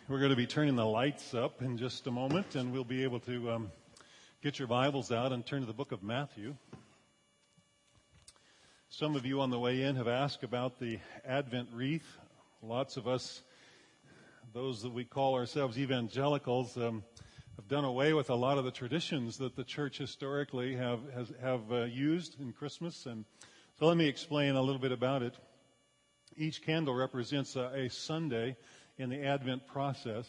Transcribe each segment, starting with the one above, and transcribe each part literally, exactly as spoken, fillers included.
We're going to be turning the lights up in just a moment, and we'll be able to um, get your Bibles out and turn to the book of Matthew. Some of you on the way in have asked about the Advent wreath. Lots of us, those that we call ourselves evangelicals, um, have done away with a lot of the traditions that the church historically have has, have uh, used in Christmas. And so let me explain a little bit about it. Each candle represents a, a Sunday in the Advent process.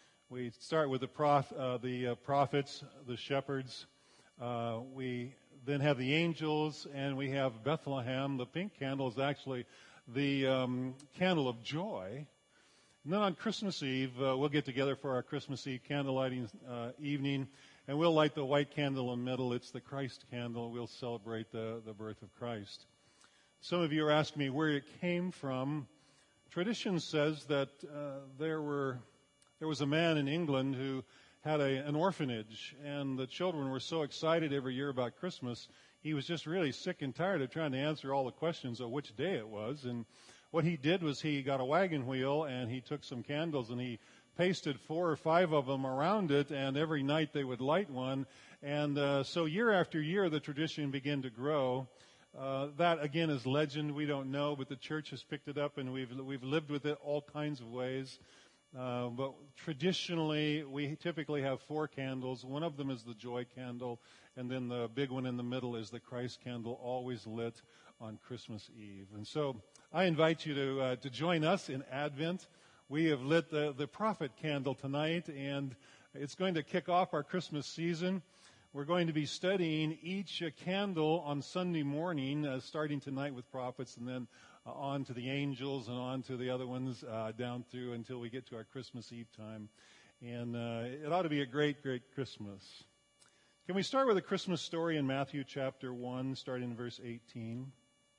We start with the, prof, uh, the uh, prophets, the shepherds. Uh, we then have the angels, and we have Bethlehem. The pink candle is actually the um, candle of joy. And then on Christmas Eve, uh, we'll get together for our Christmas Eve candle lighting uh, evening, and we'll light the white candle in the middle. It's the Christ candle. We'll celebrate the, the birth of Christ. Some of you are asking me where it came from. Tradition says that uh, there were there was a man in England who had a, an orphanage, and the children were so excited every year about Christmas, he was just really sick and tired of trying to answer all the questions of which day it was. And what he did was he got a wagon wheel, and he took some candles, and he pasted four or five of them around it, and every night they would light one. And uh, so year after year, the tradition began to grow. Uh, that, again, is legend. We don't know, but the church has picked it up, and we've we've lived with it all kinds of ways. Uh, but traditionally, we typically have four candles. One of them is the joy candle, and then the big one in the middle is the Christ candle, always lit on Christmas Eve. And so I invite you to uh, to join us in Advent. We have lit the, the prophet candle tonight, and it's going to kick off our Christmas season. We're going to be studying each uh, candle on Sunday morning, uh, starting tonight with prophets, and then uh, on to the angels, and on to the other ones, uh, down through until we get to our Christmas Eve time. And uh, it ought to be a great, great Christmas. Can we start with a Christmas story in Matthew chapter one, starting in verse eighteen?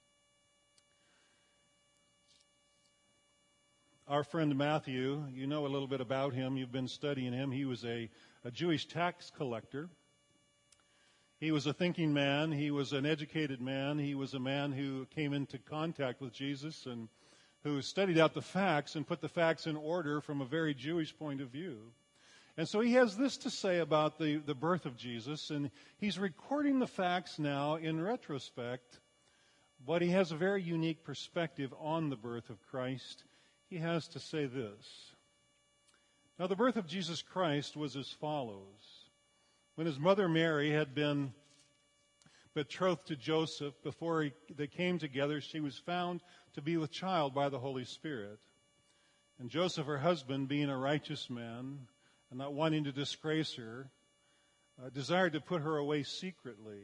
Our friend Matthew, you know a little bit about him. You've been studying him. He was a, a Jewish tax collector. He was a thinking man. He was an educated man. He was a man who came into contact with Jesus and who studied out the facts and put the facts in order from a very Jewish point of view. And so he has this to say about the, the birth of Jesus, and he's recording the facts now in retrospect, but he has a very unique perspective on the birth of Christ. He has to say this. Now, the birth of Jesus Christ was as follows. When his mother Mary had been betrothed to Joseph, before he, they came together, she was found to be with child by the Holy Spirit. And Joseph, her husband, being a righteous man and not wanting to disgrace her, uh, desired to put her away secretly.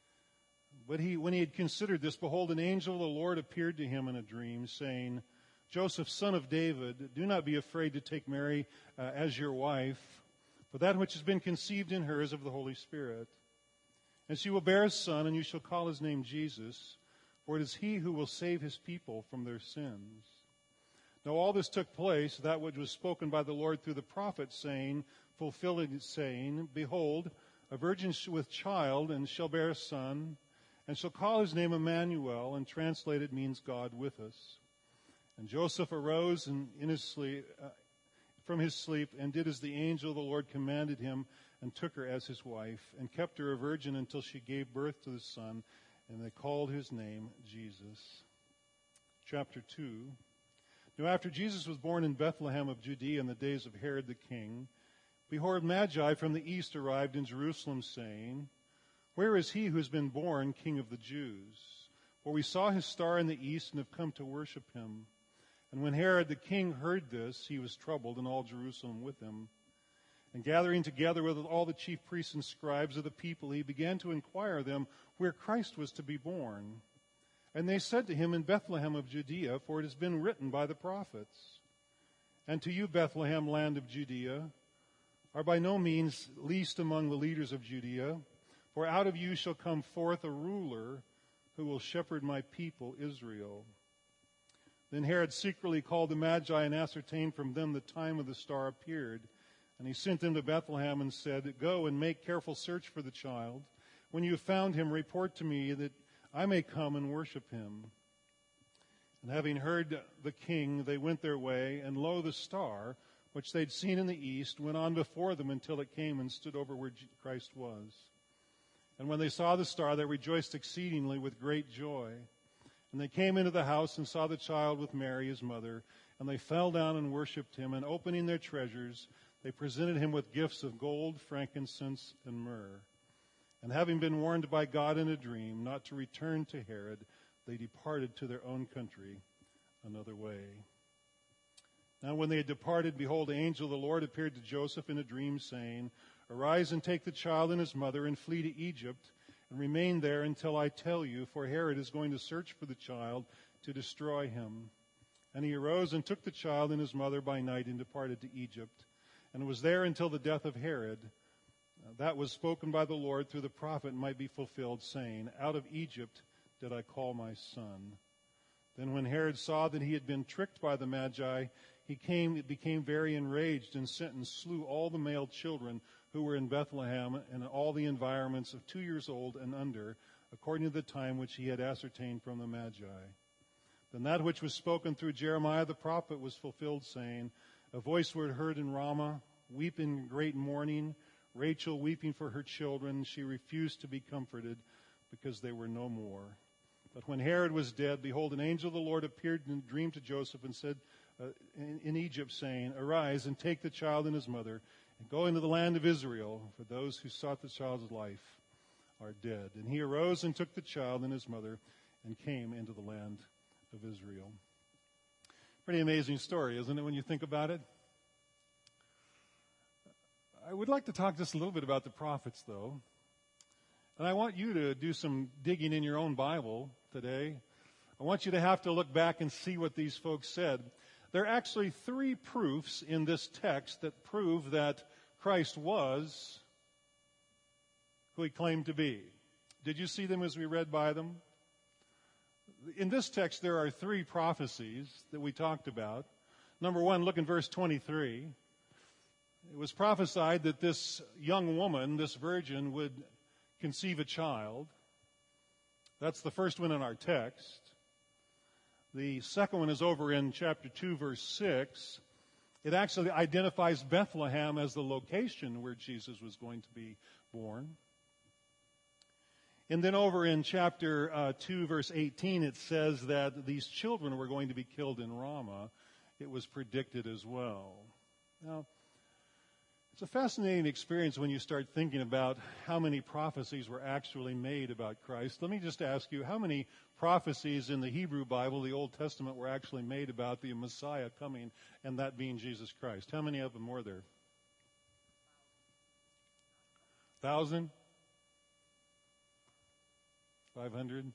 But he, when he had considered this, behold, an angel of the Lord appeared to him in a dream, saying, Joseph, son of David, do not be afraid to take Mary uh, as your wife, for that which has been conceived in her is of the Holy Spirit. And she will bear a son, and you shall call his name Jesus, for it is he who will save his people from their sins. Now all this took place, that which was spoken by the Lord through the prophet, saying, fulfilling it, saying, Behold, a virgin with child, and shall bear a son, and shall call his name Emmanuel, and translated means God with us. And Joseph arose and in his sleep, uh, from his sleep, and did as the angel of the Lord commanded him, and took her as his wife, and kept her a virgin until she gave birth to the son, and they called his name Jesus. Chapter two. Now after Jesus was born in Bethlehem of Judea in the days of Herod the king, behold, Magi from the east arrived in Jerusalem, saying, Where is he who has been born King of the Jews? For we saw his star in the east, and have come to worship him. And when Herod the king heard this, he was troubled, and all Jerusalem with him. And gathering together with all the chief priests and scribes of the people, he began to inquire of them where Christ was to be born. And they said to him, In Bethlehem of Judea, for it has been written by the prophets. And to you, Bethlehem, land of Judea, are by no means least among the leaders of Judea, for out of you shall come forth a ruler who will shepherd my people Israel. Then Herod secretly called the Magi and ascertained from them the time of the star appeared. And he sent them to Bethlehem and said, Go and make careful search for the child. When you have found him, report to me that I may come and worship him. And having heard the king, they went their way, and lo, the star, which they'd seen in the east, went on before them until it came and stood over where Christ was. And when they saw the star, they rejoiced exceedingly with great joy. And they came into the house and saw the child with Mary, his mother, and they fell down and worshipped him, and opening their treasures, they presented him with gifts of gold, frankincense, and myrrh. And having been warned by God in a dream not to return to Herod, they departed to their own country another way. Now when they had departed, behold, the angel of the Lord appeared to Joseph in a dream, saying, Arise and take the child and his mother and flee to Egypt, and remain there until I tell you, for Herod is going to search for the child to destroy him. And he arose and took the child and his mother by night and departed to Egypt, and was there until the death of Herod. That was spoken by the Lord through the prophet might be fulfilled, saying, Out of Egypt did I call my son. Then when Herod saw that he had been tricked by the Magi, he came, became very enraged and sent and slew all the male children who were in Bethlehem and all the environments of two years old and under, according to the time which he had ascertained from the Magi. Then that which was spoken through Jeremiah the prophet was fulfilled, saying, A voice was heard in Ramah, weeping in great mourning, Rachel weeping for her children. She refused to be comforted because they were no more. But when Herod was dead, behold, an angel of the Lord appeared in a dream to Joseph and said uh, in, in Egypt, saying, Arise and take the child and his mother and go into the land of Israel, for those who sought the child's life are dead. And he arose and took the child and his mother and came into the land of Israel. Pretty amazing story, isn't it, when you think about it? I would like to talk just a little bit about the prophets, though. And I want you to do some digging in your own Bible today. I want you to have to look back and see what these folks said. There are actually three proofs in this text that prove that Christ was who he claimed to be. Did you see them as we read by them? In this text, there are three prophecies that we talked about. Number one, look in verse twenty-three. It was prophesied that this young woman, this virgin, would conceive a child. That's the first one in our text. The second one is over in chapter two, verse six. It actually identifies Bethlehem as the location where Jesus was going to be born. And then over in chapter uh, two, verse eighteen, it says that these children were going to be killed in Ramah. It was predicted as well. Now, it's a fascinating experience when you start thinking about how many prophecies were actually made about Christ. Let me just ask you, how many prophecies in the Hebrew Bible, the Old Testament, were actually made about the Messiah coming, and that being Jesus Christ? How many of them were there? Thousand? Five hundred?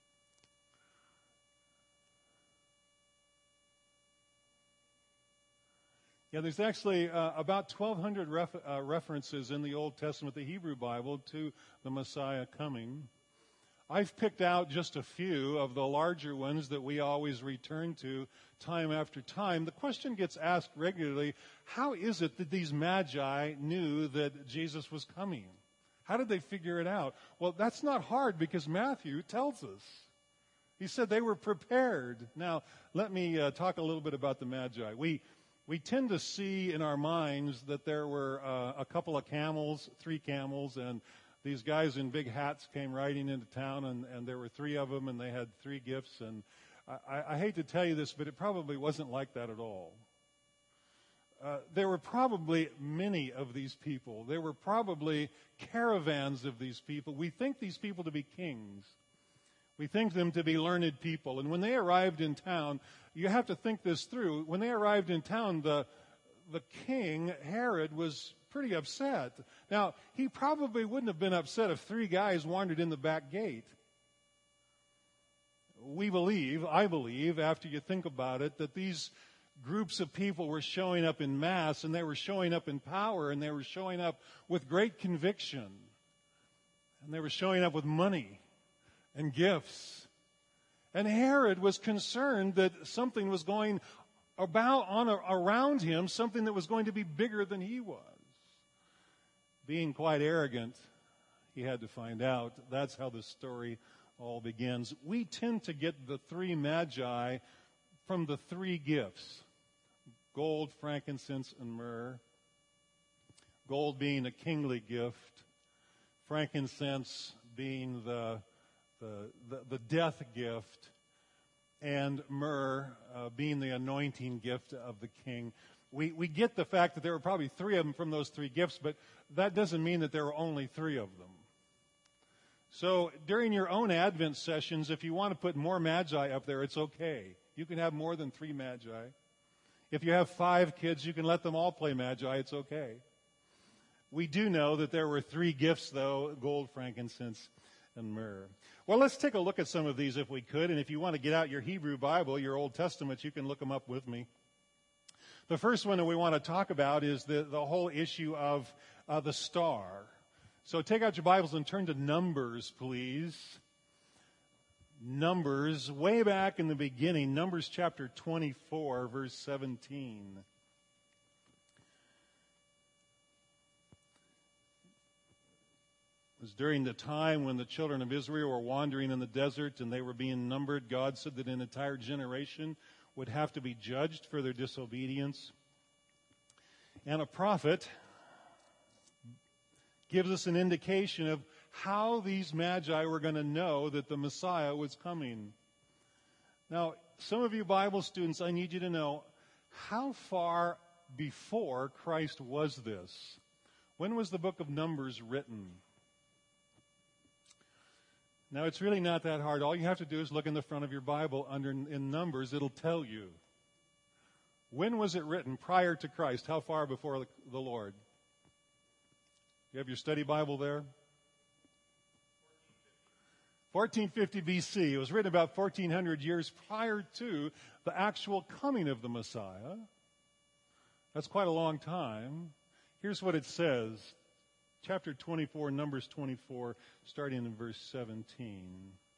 Yeah, there's actually uh, about twelve hundred ref, uh, references in the Old Testament, the Hebrew Bible, to the Messiah coming. I've picked out just a few of the larger ones that we always return to time after time. The question gets asked regularly, how is it that these magi knew that Jesus was coming? How did they figure it out? Well, that's not hard because Matthew tells us. He said they were prepared. Now, let me uh, talk a little bit about the magi. We We tend to see in our minds that there were uh, a couple of camels, three camels, and these guys in big hats came riding into town, and, and there were three of them, and they had three gifts. And I, I hate to tell you this, but it probably wasn't like that at all. Uh, there were probably many of these people. There were probably caravans of these people. We think these people to be kings. We think them to be learned people. And when they arrived in town, you have to think this through. When they arrived in town, the, the king, Herod, was pretty upset. Now, he probably wouldn't have been upset if three guys wandered in the back gate. We believe, I believe, after you think about it, that these groups of people were showing up in mass, and they were showing up in power, and they were showing up with great conviction. And they were showing up with money and gifts. And Herod was concerned that something was going about on around him, something that was going to be bigger than he was. Being quite arrogant, he had to find out. That's how the story all begins. We tend to get the three magi from the three gifts: gold, frankincense, and myrrh. Gold being a kingly gift, frankincense being the the the, the death gift, and myrrh uh, being the anointing gift of the king. We we get the fact that there were probably three of them from those three gifts, but that doesn't mean that there were only three of them. So during your own Advent sessions, if you want to put more magi up there, it's okay. You can have more than three magi. If you have five kids, you can let them all play magi. It's okay. We do know that there were three gifts, though: gold, frankincense, and myrrh. Well, let's take a look at some of these if we could. And if you want to get out your Hebrew Bible, your Old Testament, you can look them up with me. The first one that we want to talk about is the, the whole issue of uh, the star. So take out your Bibles and turn to Numbers, please. Numbers, way back in the beginning, Numbers chapter twenty-four, verse seventeen. It was during the time when the children of Israel were wandering in the desert and they were being numbered. God said that an entire generation would have to be judged for their disobedience. And a prophet gives us an indication of how these magi were going to know that the Messiah was coming. Now, some of you Bible students, I need you to know, how far before Christ was this? When was the book of Numbers written? Now, it's really not that hard. All you have to do is look in the front of your Bible under in Numbers. It'll tell you. When was it written prior to Christ? How far before the, the Lord? You have your study Bible there? fourteen fifty B C. It was written about fourteen hundred years prior to the actual coming of the Messiah. That's quite a long time. Here's what it says. Chapter twenty-four, Numbers twenty-four, starting in verse seventeen.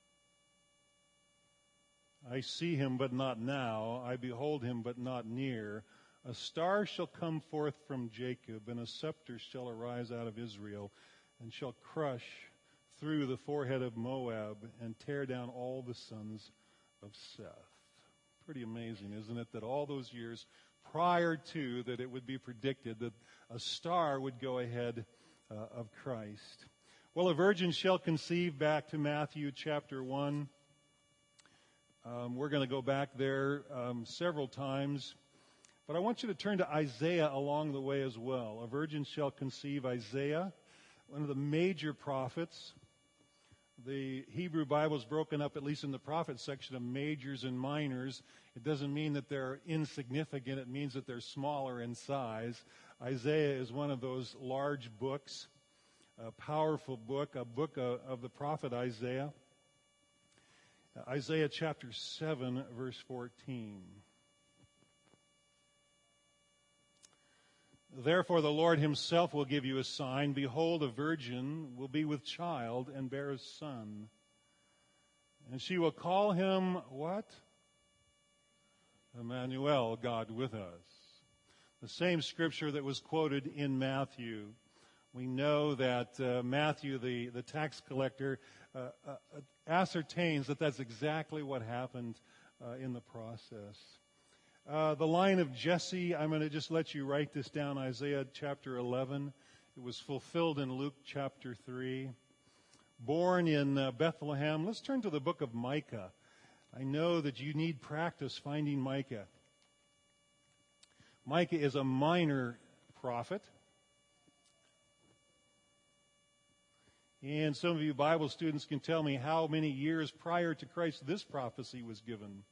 I see him, but not now. I behold him, but not near. A star shall come forth from Jacob, and a scepter shall arise out of Israel, and shall crush through the forehead of Moab, and tear down all the sons of Seth. Pretty amazing, isn't it, that all those years prior to that it would be predicted that a star would go ahead Uh, of Christ. Well, a virgin shall conceive, back to Matthew chapter one. Um, we're going to go back there um, several times. But I want you to turn to Isaiah along the way as well. A virgin shall conceive, Isaiah, one of the major prophets. The Hebrew Bible is broken up, at least in the prophet section, of majors and minors. It doesn't mean that they're insignificant. It means that they're smaller in size. Isaiah is one of those large books, a powerful book, a book of, of the prophet Isaiah. Uh, Isaiah chapter seven, verse fourteen. Therefore the Lord himself will give you a sign. Behold, a virgin will be with child and bear a son. And she will call him what? Emmanuel, God with us. The same scripture that was quoted in Matthew. We know that uh, Matthew, the, the tax collector, uh, uh, ascertains that that's exactly what happened uh, in the process. Uh, the line of Jesse, I'm going to just let you write this down, Isaiah chapter eleven. It was fulfilled in Luke chapter three. Born in uh, Bethlehem. Let's turn to the book of Micah. I know that you need practice finding Micah. Micah is a minor prophet. And some of you Bible students can tell me how many years prior to Christ this prophecy was given.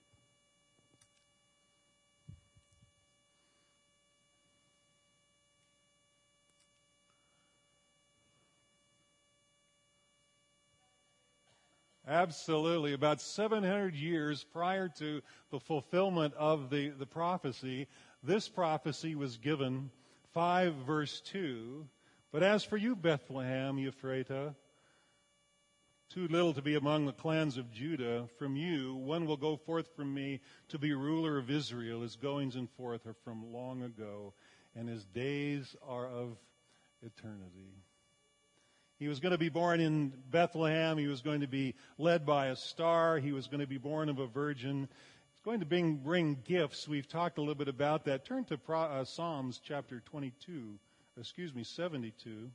Absolutely. About seven hundred years prior to the fulfillment of the, the prophecy, this prophecy was given, five verse two. But as for you, Bethlehem, Ephratah, too little to be among the clans of Judah, from you one will go forth from me to be ruler of Israel. His goings and forth are from long ago, and his days are of eternity. He was going to be born in Bethlehem. He was going to be led by a star. He was going to be born of a virgin. It's going to bring, bring gifts. We've talked a little bit about that. Turn to Pro, uh, Psalms chapter twenty-two, excuse me, seventy-two.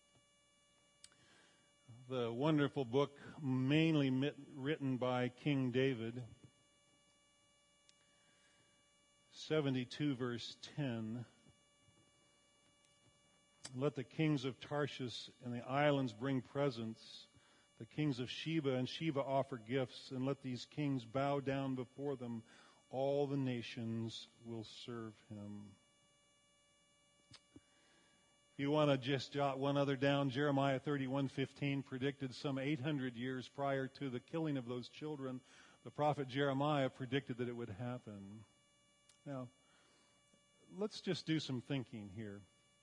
The wonderful book mainly mit, written by King David. seventy-two verse ten. Let the kings of Tarshish and the islands bring presents. The kings of Sheba and Sheba offer gifts, and let these kings bow down before them. All the nations will serve him. If you want to just jot one other down, Jeremiah thirty-one fifteen predicted some eight hundred years prior to the killing of those children. The prophet Jeremiah predicted that it would happen. Now, let's just do some thinking here.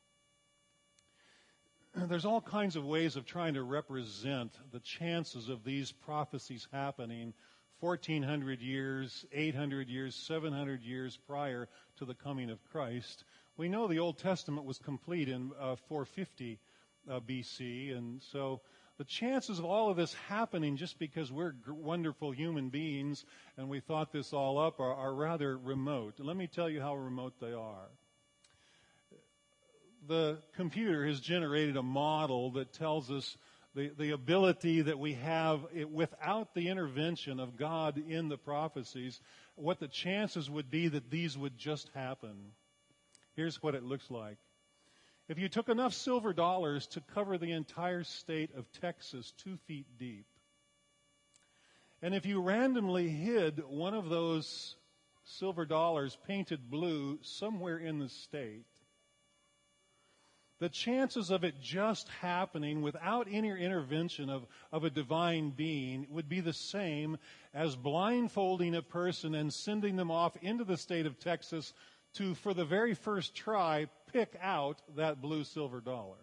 There's all kinds of ways of trying to represent the chances of these prophecies happening fourteen hundred years, eight hundred years, seven hundred years prior to the coming of Christ. We know the Old Testament was complete in uh, four fifty uh, B C, and so the chances of all of this happening just because we're g- wonderful human beings and we thought this all up are, are rather remote. And let me tell you how remote they are. The computer has generated a model that tells us the, the ability that we have it, without the intervention of God in the prophecies, what the chances would be that these would just happen. Here's what it looks like. If you took enough silver dollars to cover the entire state of Texas two feet deep, and if you randomly hid one of those silver dollars painted blue somewhere in the state, the chances of it just happening without any intervention of, of a divine being would be the same as blindfolding a person and sending them off into the state of Texas to, for the very first try, pick out that blue silver dollar.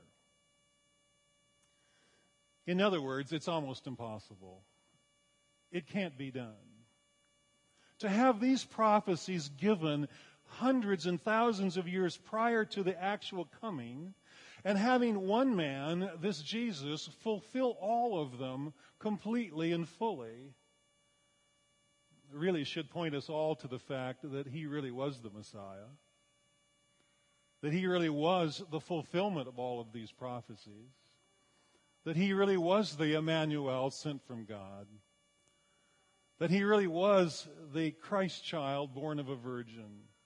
In other words, it's almost impossible. It can't be done. To have these prophecies given hundreds and thousands of years prior to the actual coming, and having one man, this Jesus, fulfill all of them completely and fully, really should point us all to the fact that he really was the Messiah, that he really was the fulfillment of all of these prophecies, that he really was the Emmanuel sent from God, that he really was the Christ child born of a virgin.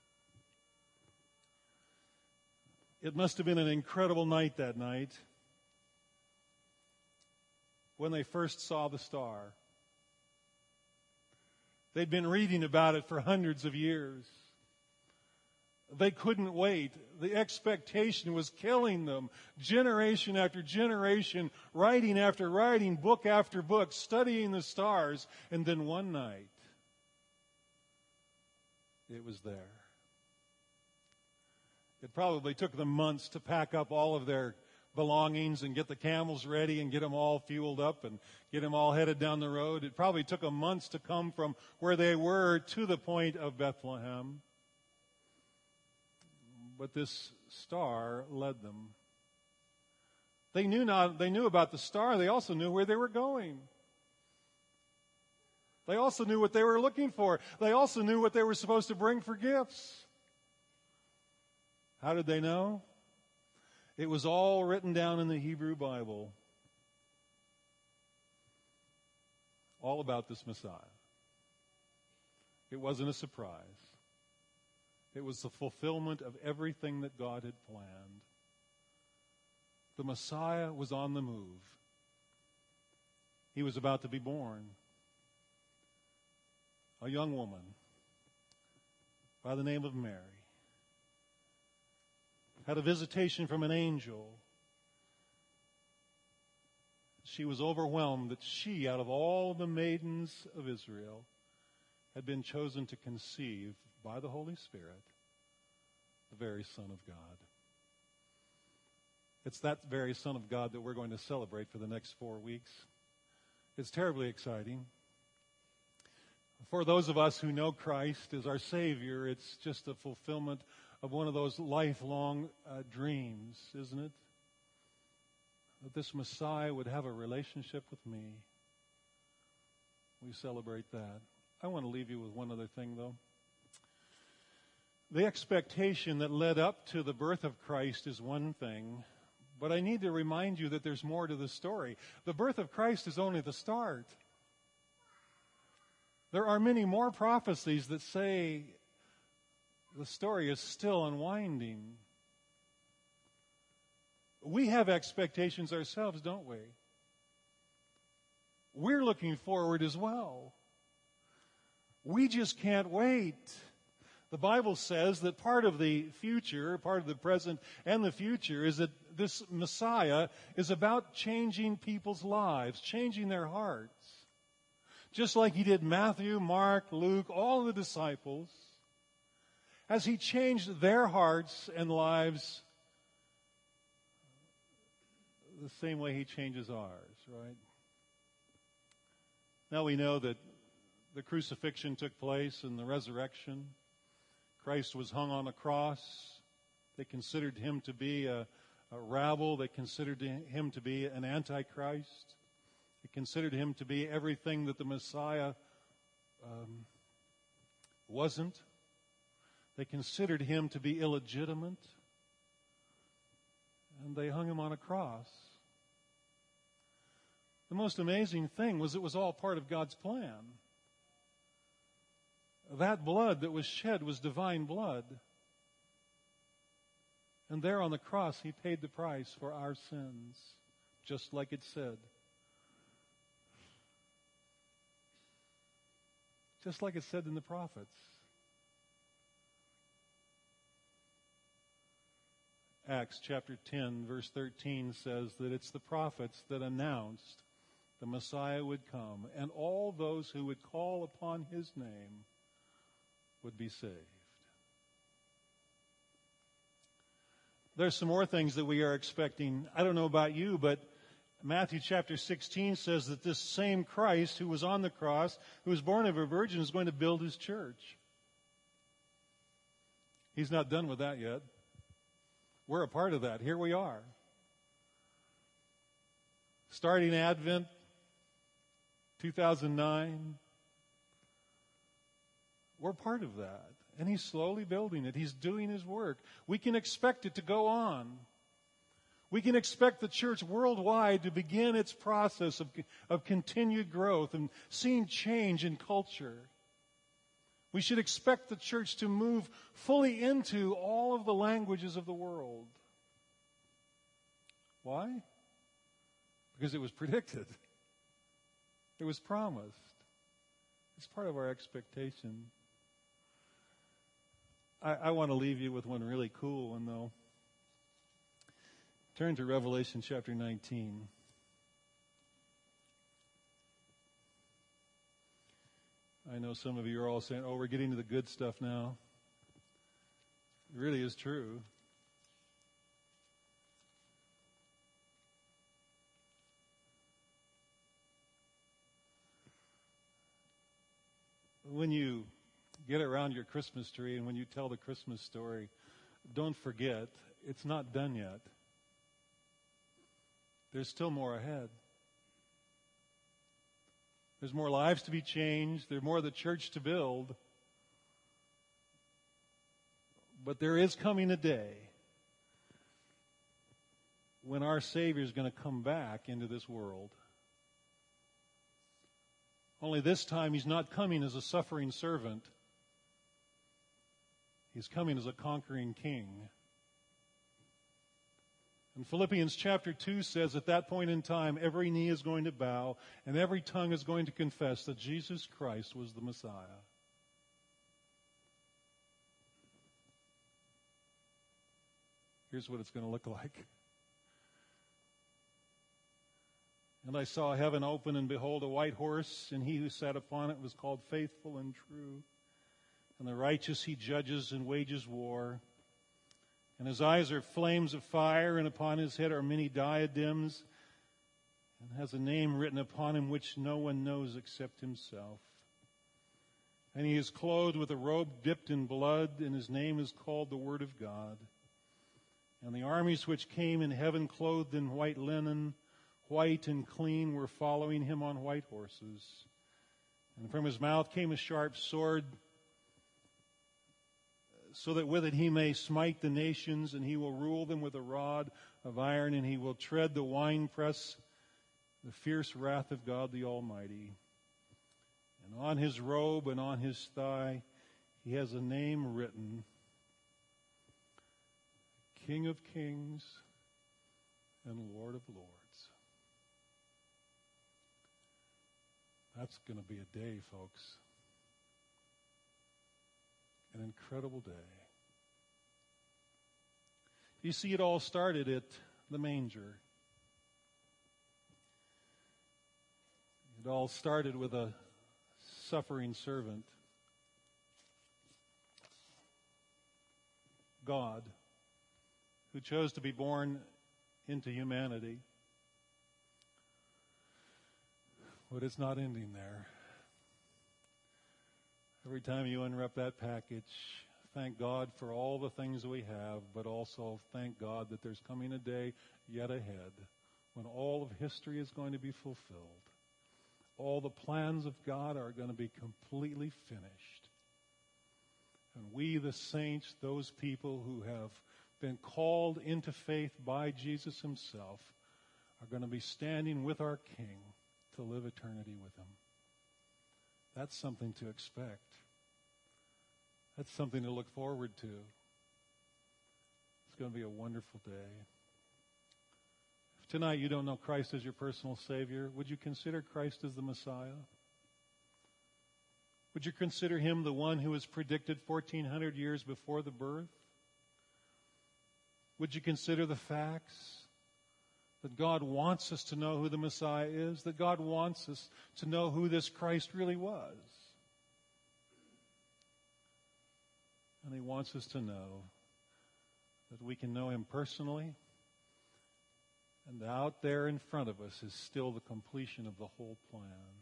It must have been an incredible night that night when they first saw the star. They'd been reading about it for hundreds of years. They couldn't wait. The expectation was killing them. Generation after generation, writing after writing, book after book, studying the stars. And then one night, it was there. It probably took them months to pack up all of their belongings and get the camels ready and get them all fueled up and get them all headed down the road. It probably took them months to come from where they were to the point of Bethlehem. But this star led them. They knew not, they knew about the star. They also knew where they were going. They also knew what they were looking for. They also knew what they were supposed to bring for gifts. How did they know? It was all written down in the Hebrew Bible. All about this Messiah. It wasn't a surprise. It was the fulfillment of everything that God had planned. The Messiah was on the move. He was about to be born. A young woman by the name of Mary had a visitation from an angel. She was overwhelmed that she, out of all the maidens of Israel, had been chosen to conceive by the Holy Spirit the very Son of God. It's that very Son of God that we're going to celebrate for the next four weeks. It's terribly exciting. For those of us who know Christ as our Savior, it's just a fulfillment of one of those lifelong uh, dreams, isn't it? That this Messiah would have a relationship with me. We celebrate that. I want to leave you with one other thing, though. The expectation that led up to the birth of Christ is one thing, but I need to remind you that there's more to the story. The birth of Christ is only the start. There are many more prophecies that say the story is still unwinding. We have expectations ourselves, don't we? We're looking forward as well. We just can't wait. The Bible says that part of the future, part of the present and the future, is that this Messiah is about changing people's lives, changing their hearts. Just like he did Matthew, Mark, Luke, all of the disciples, as he changed their hearts and lives the same way he changes ours, right? Now we know that the crucifixion took place and the resurrection. Christ was hung on a cross. They considered him to be a, a rabble. They considered him to be an antichrist. They considered him to be everything that the Messiah um, wasn't. They considered him to be illegitimate. And they hung him on a cross. The most amazing thing was it was all part of God's plan. That blood that was shed was divine blood. And there on the cross, he paid the price for our sins, just like it said. Just like it said in the prophets. Acts chapter ten, verse thirteen says that it's the prophets that announced the Messiah would come, and all those who would call upon his name would be saved. There's some more things that we are expecting. I don't know about you, but Matthew chapter sixteen says that this same Christ who was on the cross, who was born of a virgin, is going to build his church. He's not done with that yet. We're a part of that. Here we are. Starting Advent, two thousand nine, we're part of that. And he's slowly building it. He's doing his work. We can expect it to go on. We can expect the church worldwide to begin its process of, of continued growth and seeing change in culture. We should expect the church to move fully into all of the languages of the world. Why? Because it was predicted. It was promised. It's part of our expectation. I, I want to leave you with one really cool one, though. Turn to Revelation chapter nineteen. I know some of you are all saying, oh, we're getting to the good stuff now. It really is true. When you get around your Christmas tree and when you tell the Christmas story, don't forget, it's not done yet. There's still more ahead. There's more lives to be changed. There's more of the church to build. But there is coming a day when our Savior is going to come back into this world. Only this time he's not coming as a suffering servant. He's coming as a conquering king. And Philippians chapter two says at that point in time, every knee is going to bow and every tongue is going to confess that Jesus Christ was the Messiah. Here's what it's going to look like. And I saw heaven open, and behold, a white horse, and he who sat upon it was called Faithful and True. And the righteous he judges and wages war. And his eyes are flames of fire, and upon his head are many diadems, and has a name written upon him which no one knows except himself. And he is clothed with a robe dipped in blood, and his name is called the Word of God. And the armies which came in heaven clothed in white linen, white and clean, were following him on white horses. And from his mouth came a sharp sword, so that with it he may smite the nations, and he will rule them with a rod of iron, and he will tread the winepress, the fierce wrath of God the Almighty. And on his robe and on his thigh he has a name written, King of Kings and Lord of Lords. That's going to be a day, folks. An incredible day. You see, it all started at the manger. It all started with a suffering servant, God, who chose to be born into humanity. But it's not ending there. Every time you unwrap that package, thank God for all the things we have, but also thank God that there's coming a day yet ahead when all of history is going to be fulfilled. All the plans of God are going to be completely finished. And we, the saints, those people who have been called into faith by Jesus himself, are going to be standing with our King to live eternity with him. That's something to expect. That's something to look forward to. It's going to be a wonderful day. If tonight you don't know Christ as your personal Savior, would you consider Christ as the Messiah? Would you consider him the one who was predicted fourteen hundred years before the birth? Would you consider the facts? That God wants us to know who the Messiah is, that God wants us to know who this Christ really was. And he wants us to know that we can know him personally, and out there in front of us is still the completion of the whole plan.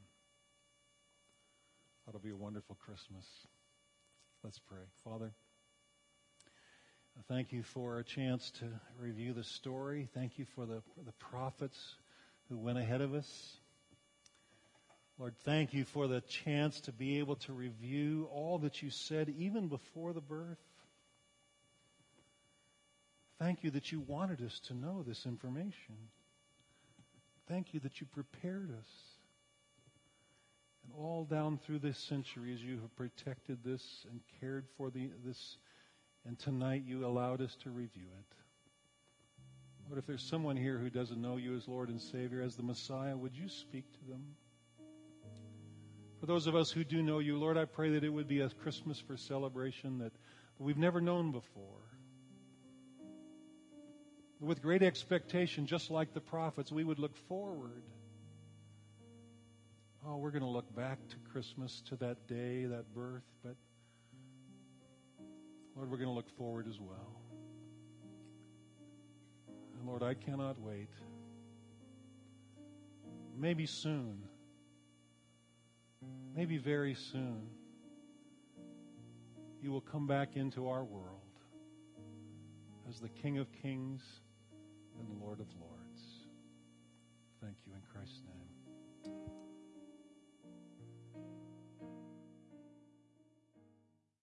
That'll be a wonderful Christmas. Let's pray. Father, thank you for a chance to review the story. Thank you for the, the prophets who went ahead of us. Lord, thank you for the chance to be able to review all that you said even before the birth. Thank you that you wanted us to know this information. Thank you that you prepared us. And all down through the centuries, you have protected this and cared for the, this. And tonight you allowed us to review it. Lord, if there's someone here who doesn't know you as Lord and Savior, as the Messiah, would you speak to them? For those of us who do know you, Lord, I pray that it would be a Christmas for celebration that we've never known before. With great expectation, just like the prophets, we would look forward. Oh, we're going to look back to Christmas, to that day, that birth, but Lord, we're going to look forward as well. And Lord, I cannot wait. Maybe soon, maybe very soon, you will come back into our world as the King of Kings and the Lord of Lords. Thank you in Christ's name.